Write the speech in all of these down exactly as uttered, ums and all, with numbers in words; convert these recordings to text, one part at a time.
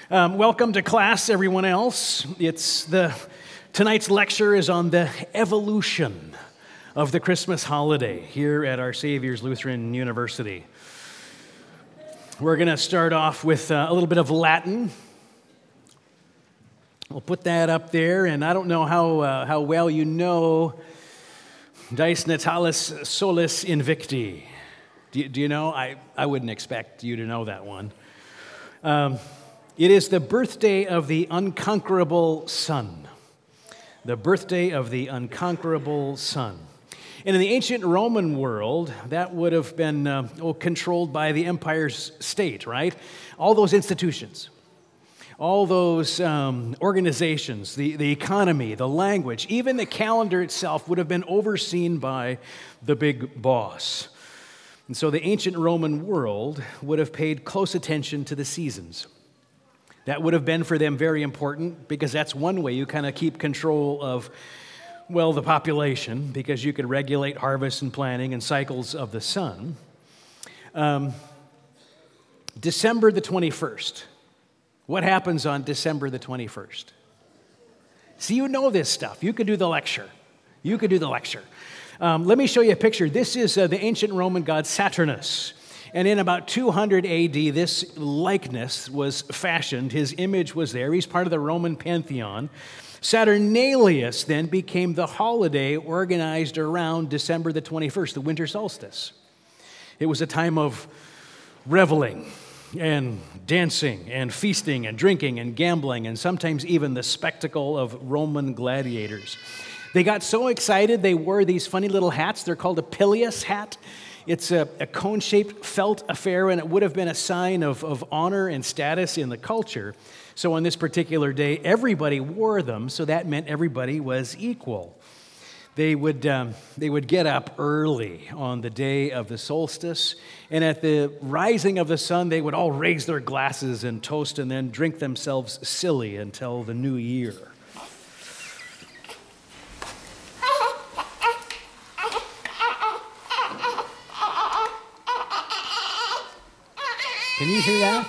Um, welcome to class, everyone else. It's the tonight's lecture is on the evolution of the Christmas holiday here at Our Savior's Lutheran University. We're going to start off with uh, a little bit of Latin. We'll put that up there, and I don't know how uh, how well you know Dies Natalis Solis Invicti. Do you, do you know? I, I wouldn't expect you to know that one. Um, It is the birthday of the unconquerable Sun. The birthday of the unconquerable Sun. And in the ancient Roman world, that would have been uh, oh, controlled by the empire's state, right? All those institutions, all those um, organizations, the, the economy, the language, even the calendar itself would have been overseen by the big boss. And so the ancient Roman world would have paid close attention to the seasons. That would have been for them very important because that's one way you kind of keep control of, well, the population, because you could regulate harvest and planting and cycles of the sun. Um, December the twenty-first. What happens on December the twenty-first? See, you know this stuff. You could do the lecture. You could do the lecture. Um, let me show you a picture. This is uh, the ancient Roman god Saturnus. And in about two hundred A D, this likeness was fashioned. His image was there. He's part of the Roman pantheon. Saturnalius then became the holiday organized around December the twenty-first, the winter solstice. It was a time of reveling and dancing and feasting and drinking and gambling and sometimes even the spectacle of Roman gladiators. They got so excited they wore these funny little hats. They're called a pileus hat. It's a, a cone-shaped felt affair, and it would have been a sign of, of honor and status in the culture. So on this particular day, everybody wore them, so that meant everybody was equal. They would, um, they would get up early on the day of the solstice, and at the rising of the sun, they would all raise their glasses and toast and then drink themselves silly until the new year. Can you hear that?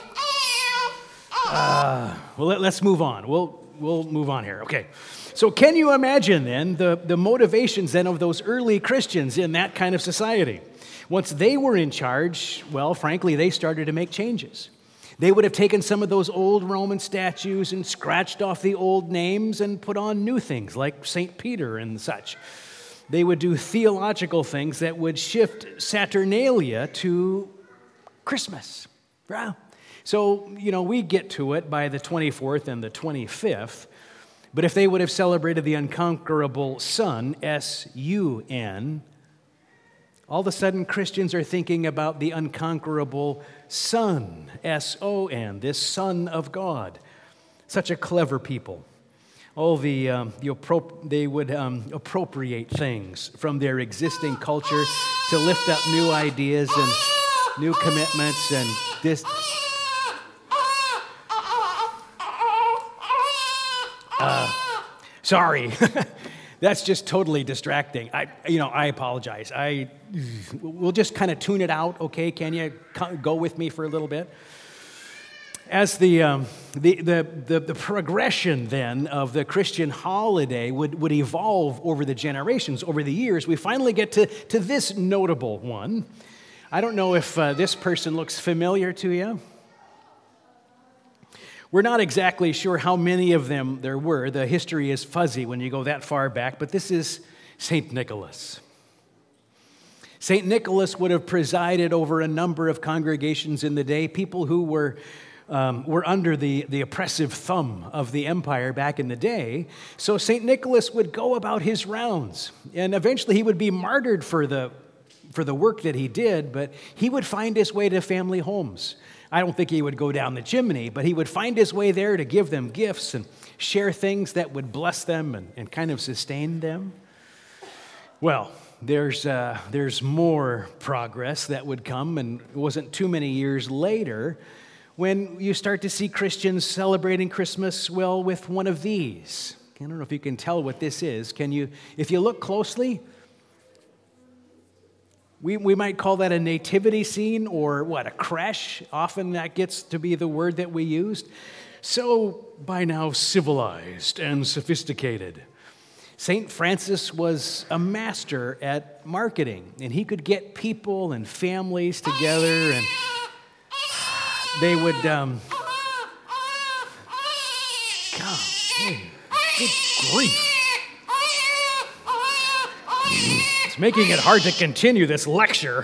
Uh, well, let, let's move on. We'll we'll move on here. Okay. So can you imagine then the, the motivations then of those early Christians in that kind of society? Once they were in charge, well, frankly, they started to make changes. They would have taken some of those old Roman statues and scratched off the old names and put on new things like Saint Peter and such. They would do theological things that would shift Saturnalia to Christmas. Yeah. So, you know, we get to it by the twenty-fourth and the twenty-fifth, but if they would have celebrated the unconquerable Sun, S U N, all of a sudden Christians are thinking about the unconquerable Son, S O N, this Son of God. Such a clever people. All the, um, the appro- they would um, appropriate things from their existing culture to lift up new ideas and new commitments and this. Uh, sorry, that's just totally distracting. I, you know, I apologize. I, we'll just kind of tune it out, okay? Can you go with me for a little bit? As the um, the, the the the progression then of the Christian holiday would would evolve over the generations, over the years, we finally get to to this notable one. I don't know if uh, this person looks familiar to you. We're not exactly sure how many of them there were. The history is fuzzy when you go that far back, but this is Saint Nicholas. Saint Nicholas would have presided over a number of congregations in the day, people who were um, were under the, the oppressive thumb of the empire back in the day. So Saint Nicholas would go about his rounds, and eventually he would be martyred for the for the work that he did, but he would find his way to family homes. I don't think he would go down the chimney, but he would find his way there to give them gifts and share things that would bless them and, and kind of sustain them. Well, there's uh, there's more progress that would come, and it wasn't too many years later when you start to see Christians celebrating Christmas, well, with one of these. I don't know if you can tell what this is. Can you, if you look closely, We, we might call that a nativity scene or what, a creche. Often that gets to be the word that we used. So by now civilized and sophisticated. Saint Francis was a master at marketing, and he could get people and families together, and they would, um, God, hey, good grief. It's making it hard to continue this lecture.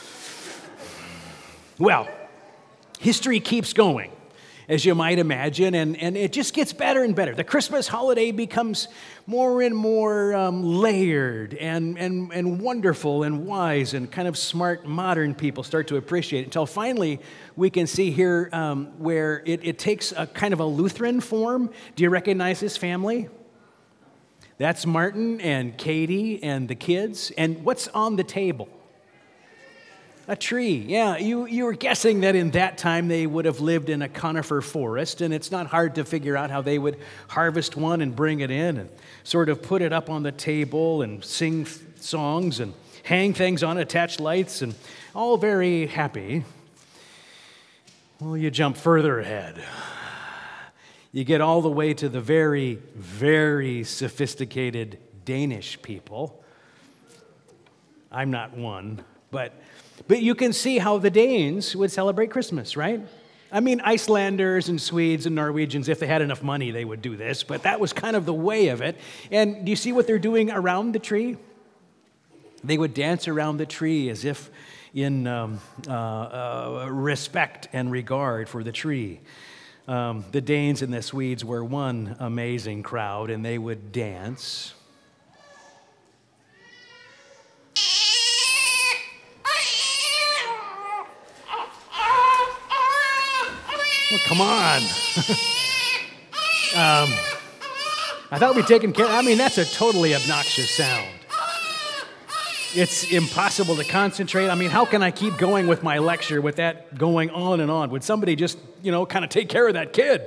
Well, history keeps going, as you might imagine, and, and it just gets better and better. The Christmas holiday becomes more and more um, layered and, and, and wonderful and wise, and kind of smart modern people start to appreciate it, until finally we can see here um, where it, it takes a kind of a Lutheran form. Do you recognize this family? That's Martin and Katie and the kids. And what's on the table? A tree. Yeah, you, you were guessing that in that time they would have lived in a conifer forest, and it's not hard to figure out how they would harvest one and bring it in and sort of put it up on the table and sing f- songs and hang things on, attach lights, and all very happy. Well, you jump further ahead. You get all the way to the very, very sophisticated Danish people. I'm not one, but but you can see how the Danes would celebrate Christmas, right? I mean, Icelanders and Swedes and Norwegians, if they had enough money, they would do this, but that was kind of the way of it. And do you see what they're doing around the tree? They would dance around the tree as if in um, uh, uh, respect and regard for the tree. Um, the Danes and the Swedes were one amazing crowd, and they would dance. Well, come on. um, I thought we'd taken care. I mean, that's a totally obnoxious sound. It's impossible to concentrate. I mean, how can I keep going with my lecture with that going on and on? Would somebody just, you know, kind of take care of that kid?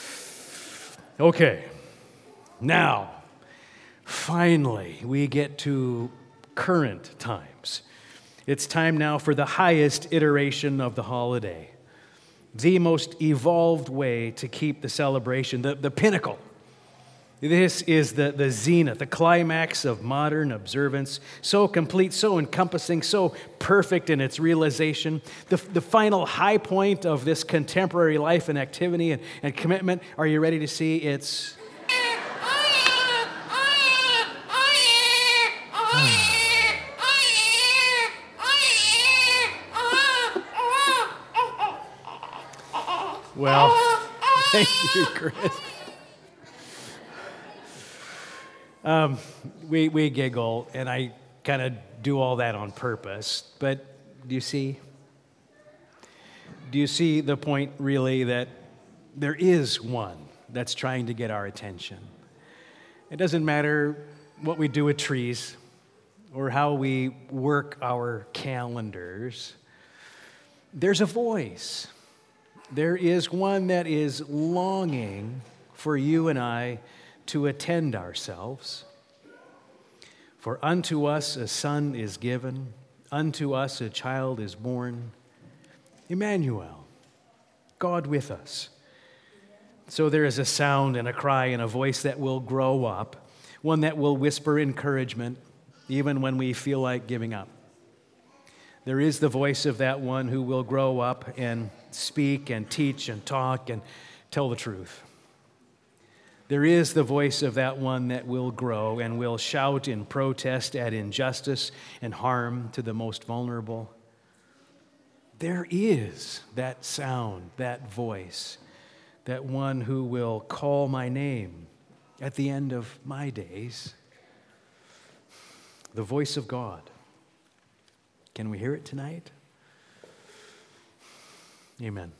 Okay. Now, finally, we get to current times. It's time now for the highest iteration of the holiday, the most evolved way to keep the celebration, the, the pinnacle. This is the, the zenith, the climax of modern observance, so complete, so encompassing, so perfect in its realization. The, the final high point of this contemporary life and activity and, and commitment. Are you ready to see? It's... Well, thank you, Chris. Um, we, we giggle, and I kind of do all that on purpose, but do you see? Do you see the point, really, that there is one that's trying to get our attention? It doesn't matter what we do with trees or how we work our calendars. There's a voice. There is one that is longing for you and I to attend ourselves. For unto us a son is given, unto us a child is born, Emmanuel, God with us. So there is a sound and a cry and a voice that will grow up, one that will whisper encouragement even when we feel like giving up. There is the voice of that one who will grow up and speak and teach and talk and tell the truth. There is the voice of that one that will grow and will shout in protest at injustice and harm to the most vulnerable. There is that sound, that voice, that one who will call my name at the end of my days. The voice of God. Can we hear it tonight? Amen.